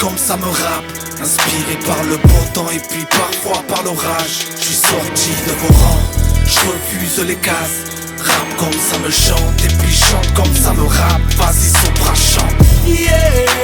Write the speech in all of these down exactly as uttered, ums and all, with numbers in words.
comme ça me rappe, inspiré par le beau temps et puis parfois par l'orage. Je suis sorti de vos rangs, je refuse les cases. Rap comme ça me chante et puis chante comme ça me rappe. Vas-y Sopra chante. Yeah,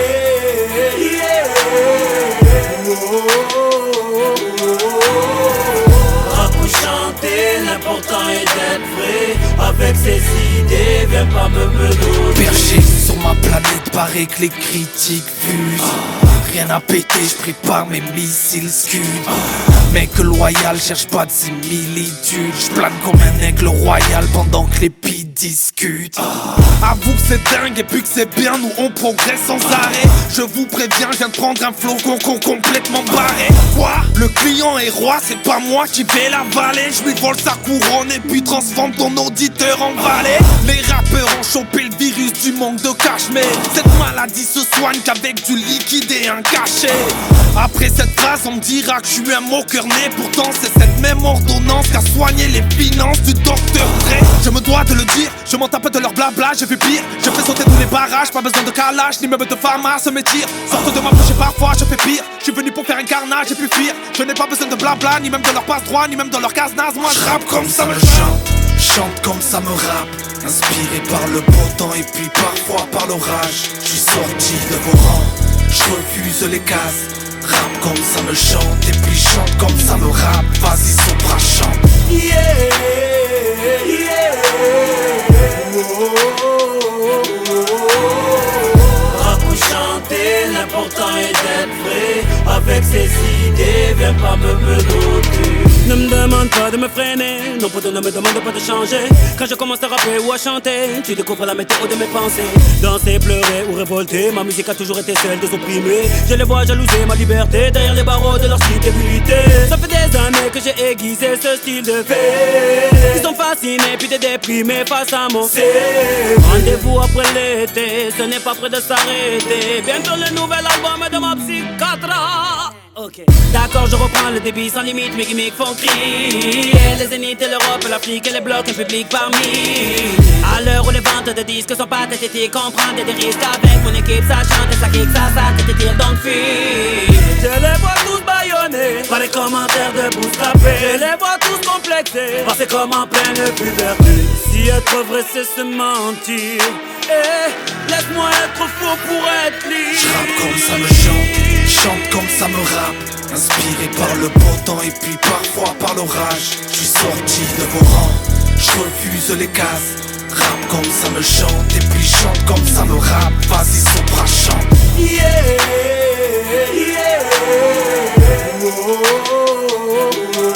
yeah. Oh, oh, oh, oh. Rap ou chanter, l'important est d'être vrai. Avec ses idées, viens pas me menacer. Perché sur ma planète, paraît que les critiques fusent. ah, Rien à péter, je prépare mes missiles scud. ah, Mec loyal, cherche pas de similitudes. J'plane comme un aigle royal pendant que les pies discutent. ah, Avoue que c'est dingue et puis que c'est bien, nous on progresse sans arrêt. Je vous préviens, je viens de prendre un flow con, con complètement barré. Quoi? Le client est roi, c'est pas moi qui vais l'avaler. Je lui vole sa couronne et puis transforme ton auditeur en valet. Les rappeurs ont chopé le virus du manque de cash, mais cette maladie se soigne qu'avec du liquide et un cachet. Après cette phrase, on me dira que je suis un moqueur né. Pourtant c'est cette même ordonnance qui a soigné les finances du docteur Dre. Je me dois de le dire, je m'en tape de leur blabla. J'ai fait pire, je fais sauter tous les barrages. Pas besoin de calage, ni même de pharma, se m'étire. Sorte de m'approcher parfois, je fais pire. Je suis venu pour faire un carnage et puis fuir. Je n'ai pas besoin de blabla, ni même de leur passe droit, ni même de leur casse naze. Moi je rappe comme ça me chante. Chante comme ça me rappe, inspiré par le beau temps et puis parfois par l'orage. Je suis sorti de vos rangs, je refuse les cases. Rap comme ça me chante et puis chante comme ça me rappe. Vas-y Sopra chante. Yeah, yeah. Oh, oh, oh, oh. Rap ou chanter, l'important est d'être vrai. Avec ses idées, viens pas me menotter. Ne me demande pas de me freiner, non poteau ne me demande pas de changer. Quand je commence à rapper ou à chanter, tu découvres la météo de mes pensées. Danser, pleurer ou révolter, ma musique a toujours été celle des opprimés. Je les vois jalouser ma liberté derrière les barreaux de leur stabilité. Ça fait des années que j'ai aiguisé ce style de vie. Ils sont fascinés puis t'es déprimé face à mon C. Rendez-vous après l'été, ce n'est pas près de s'arrêter. Bientôt le nouvel album de ma psychiatre. Ok. D'accord, je reprends le débit sans limite, mes gimmicks font crier. Les zéniths et l'Europe, l'Afrique et les blocs, un public parmi. À l'heure où les ventes de disques sont pathétiques, on prend des risques avec mon équipe, ça chante et ça kick, ça ça t'étire donc fuis. Je les vois tous bâillonnés par les commentaires de bootstrapés. Je les vois tous complexés, passer comme en pleine puberté. Si être vrai c'est se mentir, eh, laisse-moi être faux pour être libre. Je rappe comme ça me chante, chante comme ça me rappe, inspiré par le beau temps et puis parfois par l'orage. Je suis sorti de vos rangs, je refuse les cases. Rap comme ça me chante et puis chante comme ça me rappe. Vas-y Sopra chante. Yeah, yeah. Oh, oh, oh,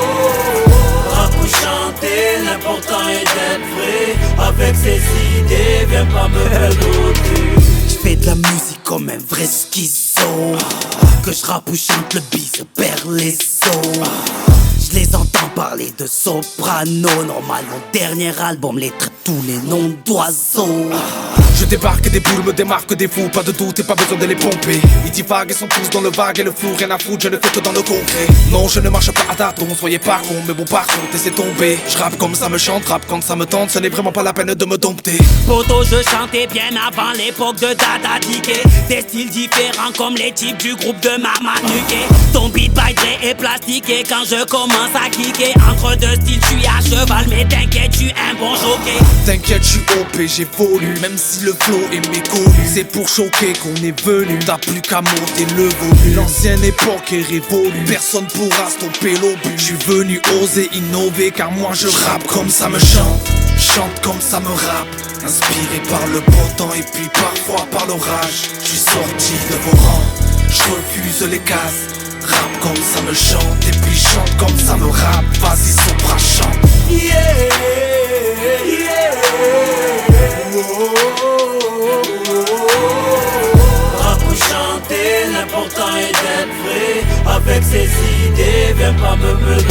oh. Rap ou chanter, l'important est d'être vrai. Avec ses idées, viens pas me menotter. Fais de la musique comme un vrai schizo. Que je rappe ou chante, le bis se perd les os. Je les entends parler de soprano. Normal, mon dernier album les traite tous les noms d'oiseaux. Je débarque des boules, me démarque des fous. Pas de doute et pas besoin de les pomper. Ils divaguent et sont tous dans le vague et le flou. Rien à foutre, je ne fais que dans le concret. Non, je ne marche pas à tâtons, soyez pas con. Mais bon par contre, laissez tomber. Je rappe comme ça me chante, rappe quand ça me tente. Ce n'est vraiment pas la peine de me dompter. Poto, je chantais bien avant l'époque de Dada Diké. Des styles différents comme les types du groupe de Mama Nuké. Ton beat by Dre est plastiqué quand je commence à kicker. Entre deux styles, je suis à cheval, mais t'inquiète, je suis un bon jockey. T'inquiète, je suis O P, j'évolue. Même si le flow est méconnu, c'est pour choquer qu'on est venu. T'as plus qu'à monter le volume. L'ancienne époque est révolue, personne pourra stopper l'obus. Je suis venu oser innover car moi je rappe comme ça me chante. Chante comme ça me rappe, inspiré par le beau temps et puis parfois par l'orage. Je suis sorti de vos rangs, je refuse les cases. Rap comme ça me chante et puis chante comme ça me rappe. Vas-y Sopra chante. Yeah, yeah. Oh, oh, oh, oh. Rap ou chanter, l'important est d'être vrai. Avec ses idées, viens pas me mener.